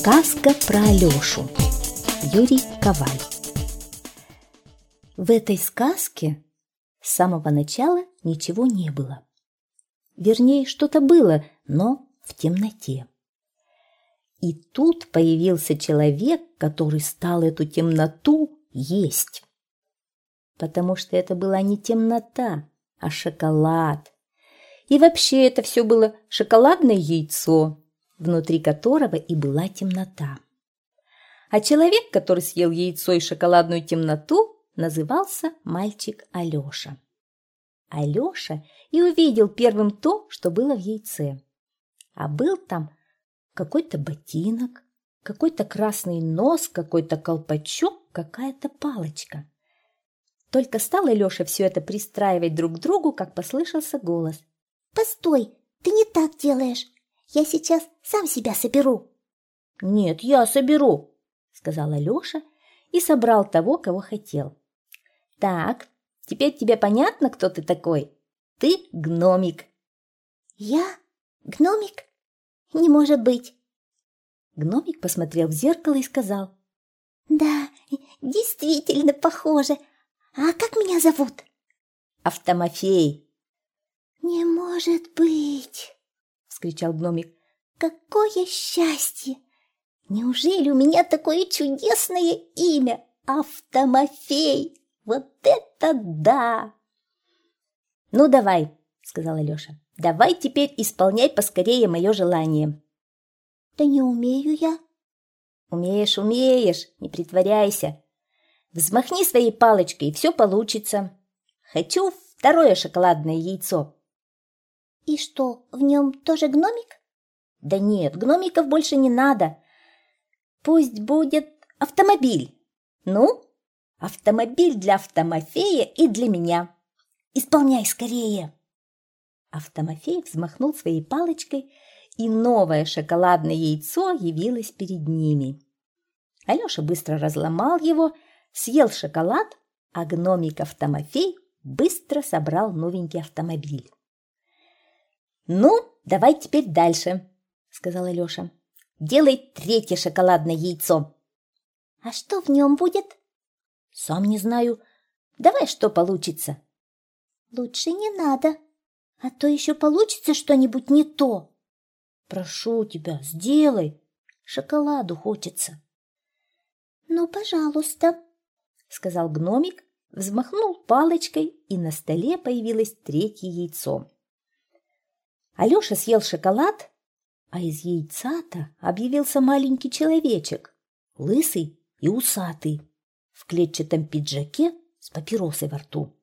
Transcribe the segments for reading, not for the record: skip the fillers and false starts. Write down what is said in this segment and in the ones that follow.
Сказка про Алешу. Юрий Коваль. В этой сказке с самого начала ничего не было. Вернее, что-то было, но в темноте. И тут появился человек, который стал эту темноту есть. Потому что это была не темнота, а шоколад. И вообще это все было шоколадное яйцо, внутри которого и была темнота. А человек, который съел яйцо и шоколадную темноту, назывался мальчик Алеша. Алеша и увидел первым то, что было в яйце. А был там какой-то ботинок, какой-то красный нос, какой-то колпачок, какая-то палочка. Только стал Алеша все это пристраивать друг к другу, как послышался голос. «Постой, ты не так делаешь. Я сейчас сам себя соберу». «Нет, я соберу», — сказал Алеша и собрал того, кого хотел. «Так, теперь тебе понятно, кто ты такой? Ты гномик». «Я? Гномик? Не может быть». Гномик посмотрел в зеркало и сказал. «Да, действительно похоже. А как меня зовут?» «Автомофей». «Не может быть!» — вскричал гномик. «Какое счастье! Неужели у меня такое чудесное имя? Автомофей! Вот это да!» «Ну, давай», — сказал Алеша, — «давай теперь исполняй поскорее мое желание». «Да не умею я». «Умеешь, умеешь, не притворяйся. Взмахни своей палочкой, и все получится. Хочу второе шоколадное яйцо». «И что, в нем тоже гномик?» «Да нет, гномиков больше не надо. Пусть будет автомобиль. Ну, автомобиль для Автомофея и для меня. Исполняй скорее». Автомофей взмахнул своей палочкой, и новое шоколадное яйцо явилось перед ними. Алеша быстро разломал его, съел шоколад, а гномик Автомофей быстро собрал новенький автомобиль. «Ну, давай теперь дальше», — сказал Алеша. «Делай третье шоколадное яйцо». «А что в нем будет?» «Сам не знаю. Давай, что получится». «Лучше не надо, а то еще получится что-нибудь не то». «Прошу тебя, сделай. Шоколаду хочется». «Ну, пожалуйста», — сказал гномик, взмахнул палочкой, и на столе появилось третье яйцо. Алеша съел шоколад, а из яйца-то объявился маленький человечек, лысый и усатый, в клетчатом пиджаке с папиросой во рту.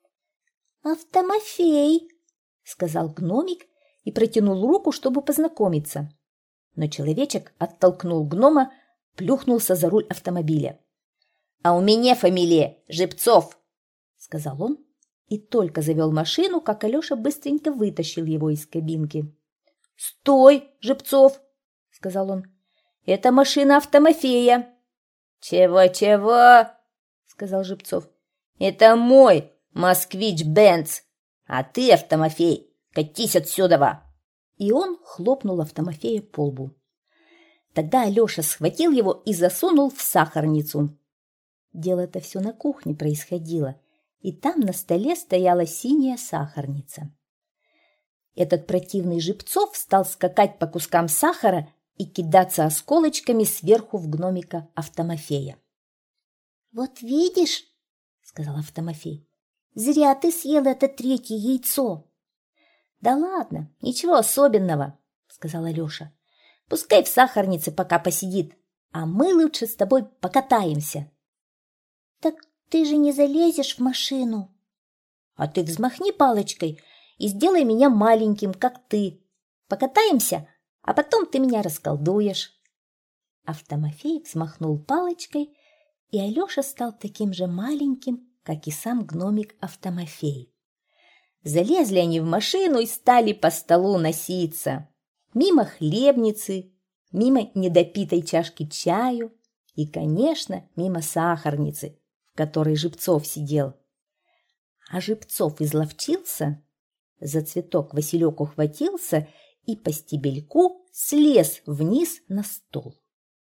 «Автомофей», — сказал гномик и протянул руку, чтобы познакомиться. Но человечек оттолкнул гнома, плюхнулся за руль автомобиля. «А у меня фамилия Жибцов», — сказал он, и только завел машину, как Алеша быстренько вытащил его из кабинки. «Стой, Жибцов!» — сказал он. «Это машина Автомофея». «Чего-чего?» — сказал Жибцов. «Это мой Москвич-Бенц, а ты, Автомофей, катись отсюда!» И он хлопнул Автомофея по лбу. Тогда Алеша схватил его и засунул в сахарницу. Дело-то все на кухне происходило, и там на столе стояла синяя сахарница. Этот противный Жибцов стал скакать по кускам сахара и кидаться осколочками сверху в гномика Автомофея. «Вот видишь», — сказал Автомофей, — «зря ты съел это третье яйцо». «Да ладно, ничего особенного», — сказал Алеша. «Пускай в сахарнице пока посидит, а мы лучше с тобой покатаемся». «Так ты же не залезешь в машину». «А ты взмахни палочкой и сделай меня маленьким, как ты. Покатаемся, а потом ты меня расколдуешь». Автомофей взмахнул палочкой, и Алеша стал таким же маленьким, как и сам гномик Автомофей. Залезли они в машину и стали по столу носиться. Мимо хлебницы, мимо недопитой чашки чаю и, конечно, мимо сахарницы, в которой Жибцов сидел. А Жибцов изловчился, за цветок Василек ухватился и по стебельку слез вниз на стол.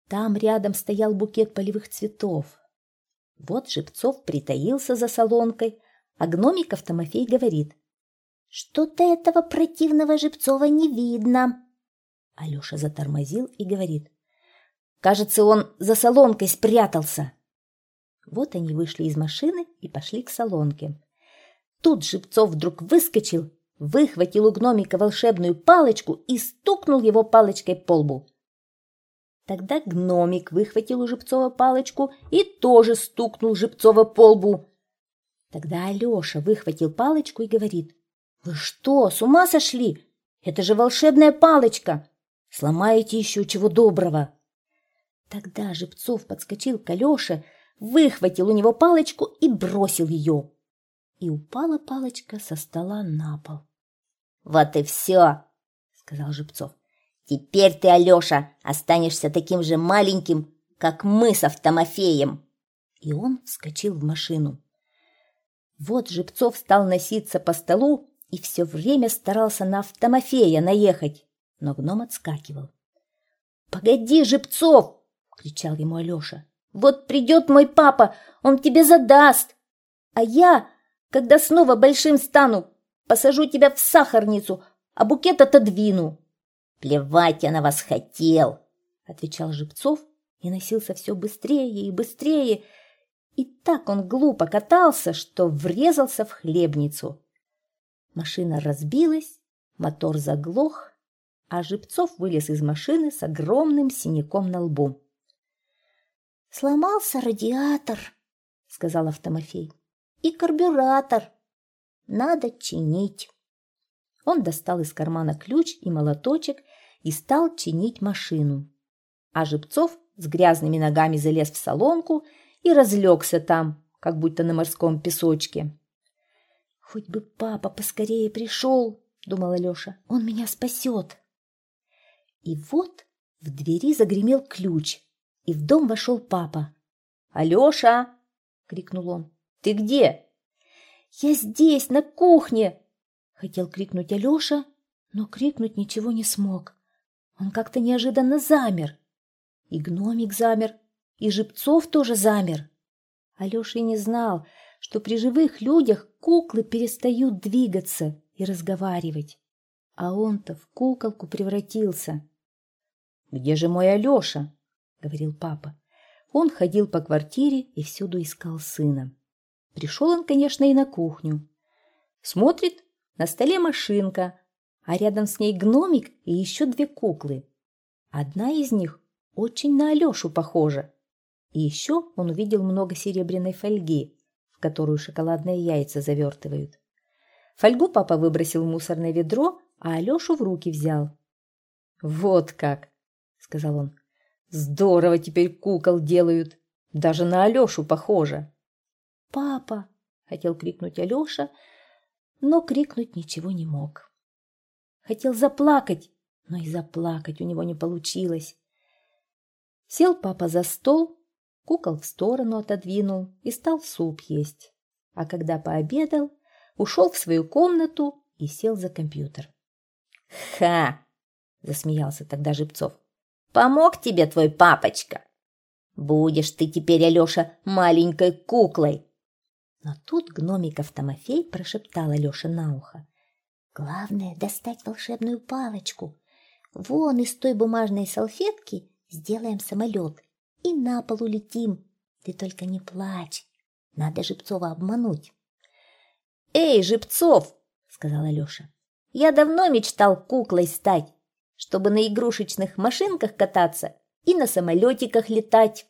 Там рядом стоял букет полевых цветов. Вот Жибцов притаился за солонкой, а гномиков Тимофей говорит: «Что-то этого противного Жибцова не видно». Алеша затормозил и говорит: «Кажется, он за солонкой спрятался». Вот они вышли из машины и пошли к солонке. Тут Жибцов вдруг выскочил, выхватил у гномика волшебную палочку и стукнул его палочкой по лбу. Тогда гномик выхватил у Жибцова палочку и тоже стукнул Жибцова по лбу. Тогда Алеша выхватил палочку и говорит: «Вы что, с ума сошли? Это же волшебная палочка! Сломаете еще чего доброго!» Тогда Жибцов подскочил к Алёше, выхватил у него палочку и бросил ее. И упала палочка со стола на пол. «Вот и все», — сказал Жибцов. «Теперь ты, Алеша, останешься таким же маленьким, как мы с Тимофеем». И он вскочил в машину. Вот Жибцов стал носиться по столу и все время старался на Тимофея наехать, но гном отскакивал. «Погоди, Жибцов!» — кричал ему Алеша. «Вот придет мой папа, он тебе задаст, а я, когда снова большим стану, посажу тебя в сахарницу, а букет отодвину». «Плевать я на вас хотел», — отвечал Жибцов и носился все быстрее и быстрее. И так он глупо катался, что врезался в хлебницу. Машина разбилась, мотор заглох, а Жибцов вылез из машины с огромным синяком на лбу. «Сломался радиатор», — сказал Тимофей, — «и карбюратор. Надо чинить». Он достал из кармана ключ и молоточек и стал чинить машину. А Жибцов с грязными ногами залез в солонку и разлегся там, как будто на морском песочке. «Хоть бы папа поскорее пришел», — думал Алеша, — «он меня спасет». И вот в двери загремел ключ, и в дом вошел папа. «Алеша!» — крикнул он. «Ты где?» «Я здесь, на кухне!» — хотел крикнуть Алеша, но крикнуть ничего не смог. Он как-то неожиданно замер. И гномик замер, и Жибцов тоже замер. Алеша и не знал, что при живых людях куклы перестают двигаться и разговаривать. А он-то в куколку превратился. «Где же мой Алеша?» — говорил папа. Он ходил по квартире и всюду искал сына. Пришел он, конечно, и на кухню. Смотрит, на столе машинка, а рядом с ней гномик и еще две куклы. Одна из них очень на Алешу похожа. И еще он увидел много серебряной фольги, в которую шоколадные яйца завертывают. Фольгу папа выбросил в мусорное ведро, а Алешу в руки взял. «Вот как!» — сказал он. «Здорово теперь кукол делают. Даже на Алешу похоже». «Папа!» — хотел крикнуть Алеша, но крикнуть ничего не мог. Хотел заплакать, но и заплакать у него не получилось. Сел папа за стол, кукол в сторону отодвинул и стал суп есть. А когда пообедал, ушел в свою комнату и сел за компьютер. «Ха!» — засмеялся тогда Жибцов. «Помог тебе твой папочка? Будешь ты теперь, Алеша, маленькой куклой». Но тут гномиков Тимофей прошептал Алёше на ухо: «Главное — достать волшебную палочку. Вон из той бумажной салфетки сделаем самолет и на пол улетим. Ты только не плачь, надо Жибцова обмануть». «Эй, Жибцов!» — сказал Алёша. «Я давно мечтал куклой стать, чтобы на игрушечных машинках кататься и на самолетиках летать».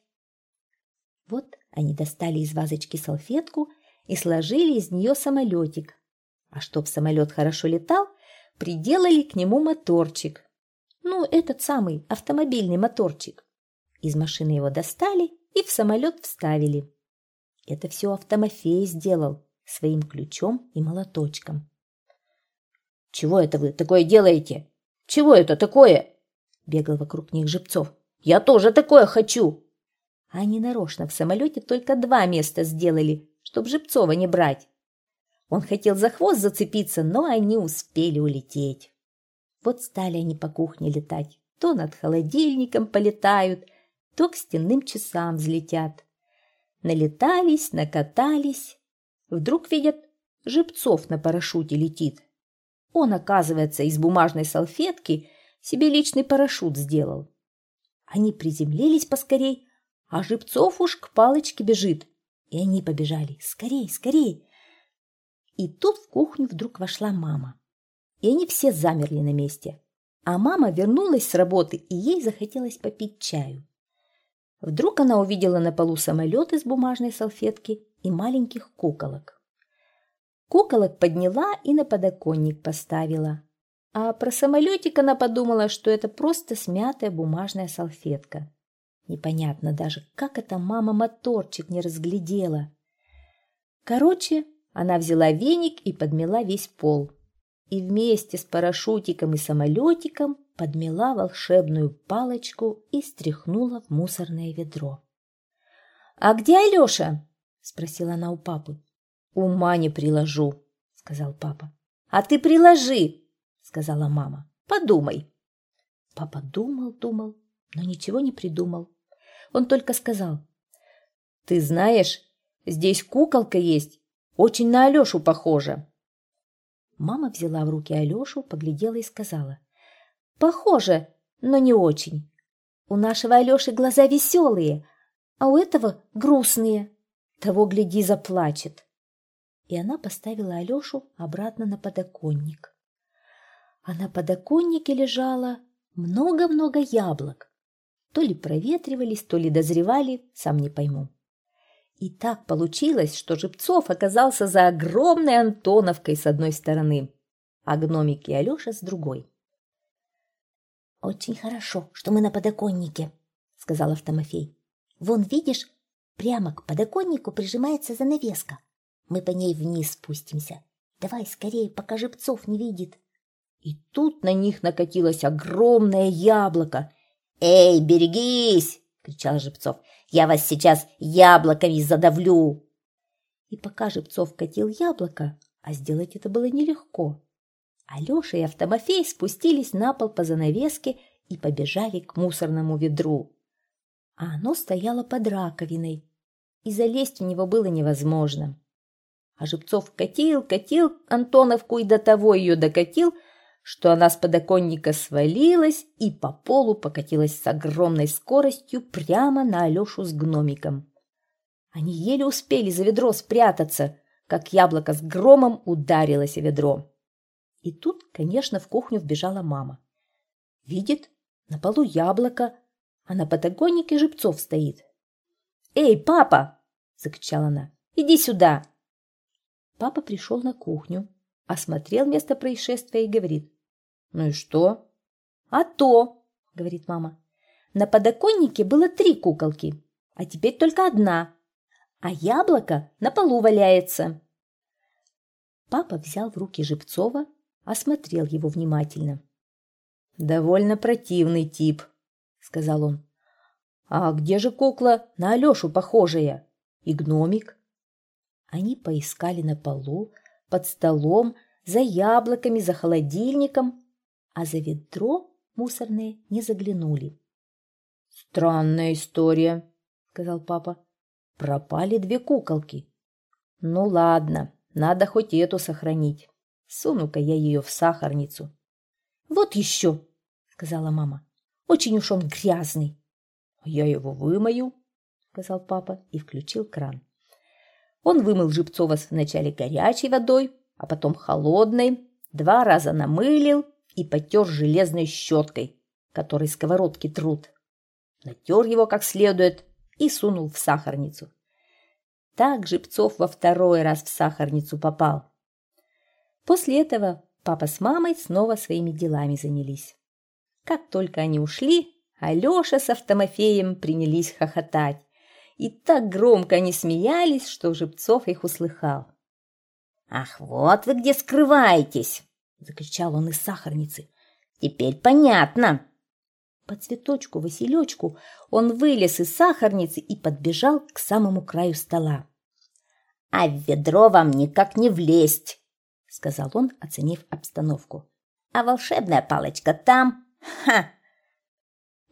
Вот они достали из вазочки салфетку и сложили из нее самолетик. А чтоб самолет хорошо летал, приделали к нему моторчик. Ну, этот самый автомобильный моторчик. Из машины его достали и в самолет вставили. Это все Тимофей сделал своим ключом и молоточком. «Чего это вы такое делаете? Чего это такое?» — бегал вокруг них Жибцов. «Я тоже такое хочу!» Они нарочно в самолете только 2 места сделали, чтоб Жибцова не брать. Он хотел за хвост зацепиться, но они успели улететь. Вот стали они по кухне летать. То над холодильником полетают, то к стенным часам взлетят. Налетались, накатались. Вдруг видят, Жибцов на парашюте летит. Он, оказывается, из бумажной салфетки себе личный парашют сделал. Они приземлились поскорей, а Жибцов уж к палочке бежит. И они побежали. Скорей, скорей. И тут в кухню вдруг вошла мама. И они все замерли на месте. А мама вернулась с работы, и ей захотелось попить чаю. Вдруг она увидела на полу самолет из бумажной салфетки и маленьких куколок. Куколок подняла и на подоконник поставила. А про самолетик она подумала, что это просто смятая бумажная салфетка. Непонятно даже, как эта мама моторчик не разглядела. Короче, она взяла веник и подмела весь пол. И вместе с парашютиком и самолетиком подмела волшебную палочку и стряхнула в мусорное ведро. «А где Алеша?» – спросила она у папы. «Ума не приложу», – сказал папа. «А ты приложи», – сказала мама. «Подумай». Папа думал, но ничего не придумал. Он только сказал: «Ты знаешь, здесь куколка есть, очень на Алешу похожа». Мама взяла в руки Алешу, поглядела и сказала: «Похоже, но не очень. У нашего Алеши глаза веселые, а у этого грустные. Того, гляди, заплачет». И она поставила Алешу обратно на подоконник. А на подоконнике лежало много-много яблок. То ли проветривались, то ли дозревали, сам не пойму. И так получилось, что Жибцов оказался за огромной Антоновкой с одной стороны, а гномик и Алеша с другой. «Очень хорошо, что мы на подоконнике», — сказал Автомофей. «Вон, видишь, прямо к подоконнику прижимается занавеска. Мы по ней вниз спустимся. Давай скорее, пока Жибцов не видит». И тут на них накатилось огромное яблоко. «Эй, берегись!» — кричал Жибцов. «Я вас сейчас яблоками задавлю!» И пока Жибцов катил яблоко, а сделать это было нелегко, Алеша и Автомофей спустились на пол по занавеске и побежали к мусорному ведру. А оно стояло под раковиной, и залезть в него было невозможно. А Жибцов катил Антоновку и до того ее докатил, что она с подоконника свалилась и по полу покатилась с огромной скоростью прямо на Алешу с гномиком. Они еле успели за ведро спрятаться, как яблоко с громом ударилось о ведро. И тут, конечно, в кухню вбежала мама. Видит, на полу яблоко, а на подоконнике Жибцов стоит. «Эй, папа!» – закричала она. «Иди сюда!» Папа пришел на кухню, осмотрел место происшествия и говорит: «Ну и что?» «А то, — говорит мама, — на подоконнике было 3 куколки, а теперь только 1, а яблоко на полу валяется». Папа взял в руки Жибцова, осмотрел его внимательно. «Довольно противный тип», — сказал он. «А где же кукла на Алешу похожая? И гномик?» Они поискали на полу, под столом, за яблоками, за холодильником, а за ведро мусорное не заглянули. «Странная история», — сказал папа. «Пропали 2 куколки. Ну ладно, надо хоть эту сохранить. Суну-ка я ее в сахарницу». «Вот еще», — сказала мама. «Очень уж он грязный». «Я его вымою», — сказал папа и включил кран. Он вымыл Жибцова вначале горячей водой, а потом холодной, 2 раза намылил и потер железной щеткой, которой сковородки трут. Натер его как следует и сунул в сахарницу. Так Жибцов во 2-й раз в сахарницу попал. После этого папа с мамой снова своими делами занялись. Как только они ушли, Алеша с Автомофеем принялись хохотать. И так громко они смеялись, что Жибцов их услыхал. «Ах, вот вы где скрываетесь!» — закричал он из сахарницы. «Теперь понятно!» По цветочку Василечку он вылез из сахарницы и подбежал к самому краю стола. «А в ведро вам никак не влезть!» — сказал он, оценив обстановку. «А волшебная палочка там! Ха!»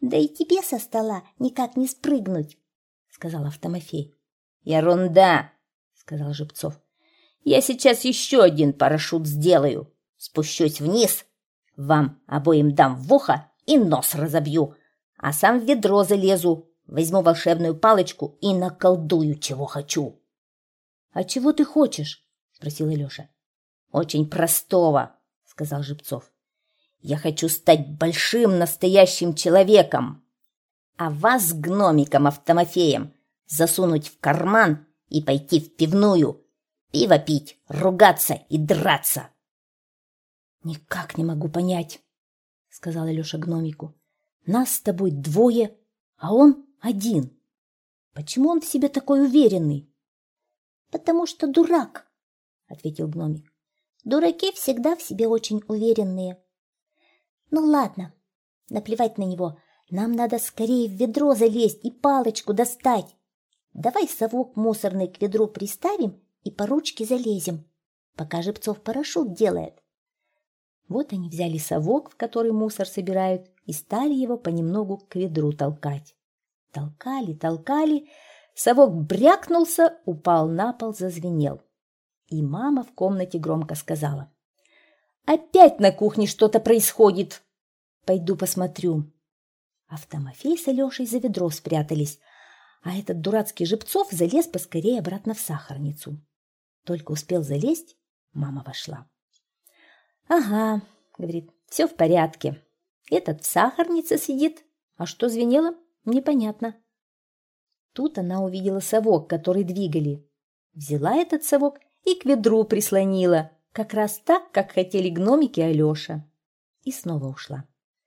Да и тебе со стола никак не спрыгнуть, сказал Автомофей. Ерунда, сказал Жибцов. Я сейчас еще один парашют сделаю. Спущусь вниз, вам обоим дам в ухо и нос разобью, а сам в ведро залезу, возьму волшебную палочку и наколдую, чего хочу. — А чего ты хочешь? — спросил Алеша. — Очень простого, — сказал Жибцов. — Я хочу стать большим настоящим человеком, а вас с гномиком Автомофеем засунуть в карман и пойти в пивную, пиво пить, ругаться и драться. — Никак не могу понять, — сказал Алеша гномику. — Нас с тобой двое, а он один. Почему он в себе такой уверенный? — Потому что дурак, — ответил гномик. — Дураки всегда в себе очень уверенные. Ну ладно, наплевать на него. Нам надо скорее в ведро залезть и палочку достать. Давай совок мусорный к ведру приставим и по ручке залезем, пока Жибцов парашют делает. Вот они взяли совок, в который мусор собирают, и стали его понемногу к ведру толкать. Толкали, толкали, совок брякнулся, упал на пол, зазвенел. И мама в комнате громко сказала: «Опять на кухне что-то происходит. Пойду посмотрю». Автомофей с Алешей за ведро спрятались, а этот дурацкий Жибцов залез поскорее обратно в сахарницу. Только успел залезть, мама вошла. «Ага», — говорит, — «все в порядке. Этот в сахарнице сидит, а что звенело, непонятно». Тут она увидела совок, который двигали. Взяла этот совок и к ведру прислонила, как раз так, как хотели гномики и Алеша. И снова ушла.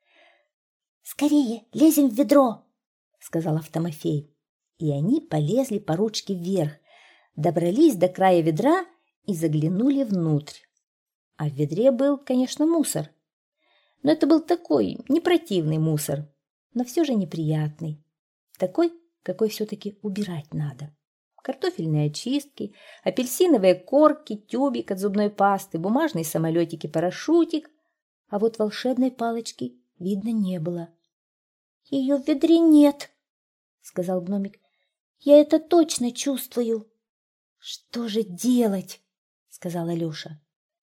«Скорее, лезем в ведро!» — сказал Автомофей. И они полезли по ручке вверх, добрались до края ведра и заглянули внутрь. А в ведре был, конечно, мусор. Но это был такой не противный мусор, но все же неприятный. Такой, какой все-таки убирать надо. Картофельные очистки, апельсиновые корки, тюбик от зубной пасты, бумажные самолетики-парашютик. А вот волшебной палочки видно не было. «Ее в ведре нет», — сказал гномик. «Я это точно чувствую». «Что же делать?» — сказал Алеша.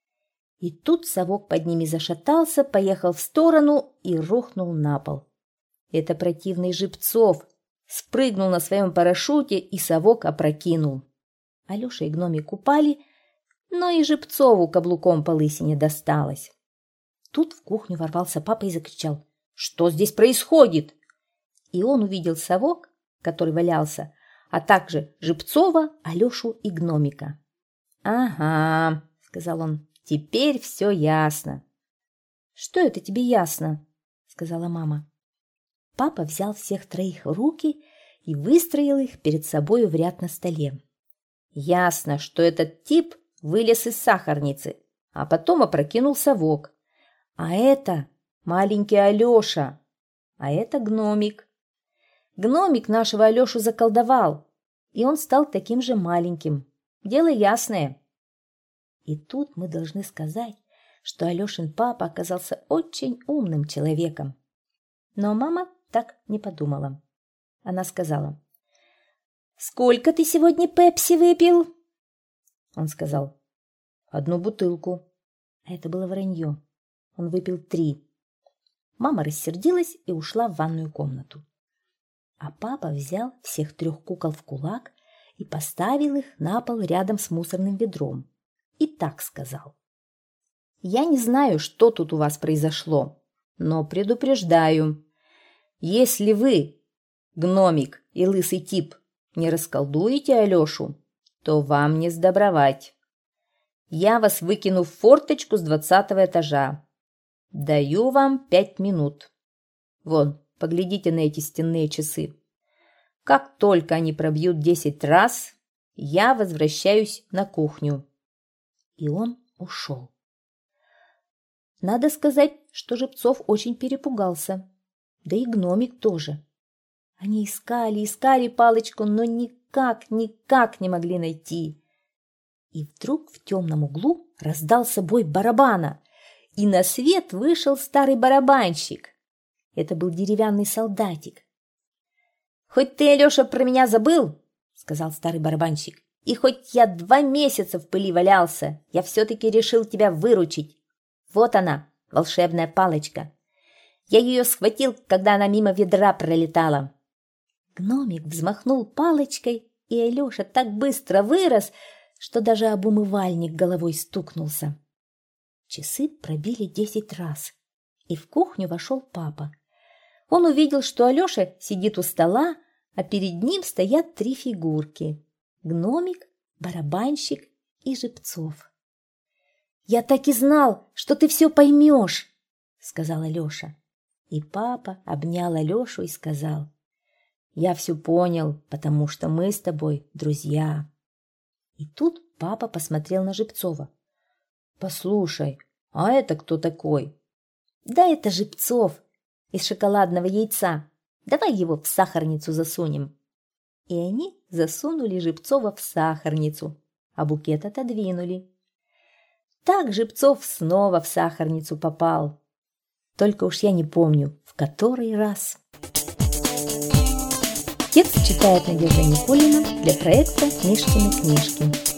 И тут совок под ними зашатался, поехал в сторону и рухнул на пол. Это противный Жибцов спрыгнул на своем парашюте и совок опрокинул. Алеша и гномик упали, но и Жибцову каблуком по лысине досталось. Тут в кухню ворвался папа и закричал: «Что здесь происходит?» И он увидел совок, который валялся, а также Жибцова, Алешу и гномика. «Ага», — сказал он, — «теперь все ясно». «Что это тебе ясно?» — сказала мама. Папа взял всех троих в руки и выстроил их перед собой в ряд на столе. «Ясно, что этот тип вылез из сахарницы, а потом опрокинул совок. А это маленький Алеша, а это гномик. Гномик нашего Алешу заколдовал, и он стал таким же маленьким. Дело ясное». И тут мы должны сказать, что Алешин папа оказался очень умным человеком. Но мама так не подумала. Она сказала: «Сколько ты сегодня пепси выпил?» Он сказал: «1 бутылку». А это было вранье. Он выпил 3. Мама рассердилась и ушла в ванную комнату. А папа взял всех 3 кукол в кулак и поставил их на пол рядом с мусорным ведром. И так сказал: «Я не знаю, что тут у вас произошло, но предупреждаю, если вы, гномик и лысый тип, не расколдуете Алешу, то вам не сдобровать. Я вас выкину в форточку с 20-го этажа. Даю вам 5 минут. Вон, поглядите на эти стенные часы. Как только они пробьют 10 раз, я возвращаюсь на кухню». И он ушел. Надо сказать, что Жибцов очень перепугался. Да и гномик тоже. Они искали палочку, но никак не могли найти. И вдруг в темном углу раздался бой барабана, и на свет вышел старый барабанщик. Это был деревянный солдатик. «Хоть ты, Алеша, про меня забыл, — сказал старый барабанщик, — и хоть я 2 месяца в пыли валялся, я все-таки решил тебя выручить. Вот она, волшебная палочка. Я ее схватил, когда она мимо ведра пролетала». Гномик взмахнул палочкой, и Алеша так быстро вырос, что даже об умывальник головой стукнулся. Часы пробили 10 раз, и в кухню вошел папа. Он увидел, что Алеша сидит у стола, а перед ним стоят 3 фигурки – гномик, барабанщик и Жибцов. «Я так и знал, что ты все поймешь», – сказал Алеша. И папа обнял Алешу и сказал: «Я все понял, потому что мы с тобой друзья». И тут папа посмотрел на Жибцова. «Послушай, а это кто такой?» «Да это Жибцов из шоколадного яйца. Давай его в сахарницу засунем». И они засунули Жибцова в сахарницу, а букет отодвинули. Так Жибцов снова в сахарницу попал. Только уж я не помню, в который раз. Текст читает Надежда Никулина для проекта «Мишкины книжки».